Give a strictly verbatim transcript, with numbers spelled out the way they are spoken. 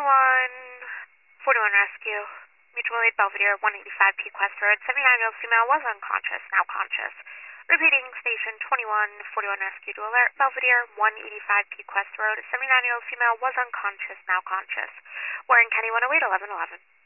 twenty-one forty-one rescue. Mutual aid Belvedere, one eighty-five Peak West Road. seventy-nine-year-old female was unconscious, now conscious. Repeating, station twenty-one forty-one rescue to alert. Belvedere, one eighty-five Peak West Road. seventy-nine-year-old female was unconscious, now conscious. Warren County one oh eight eleven eleven.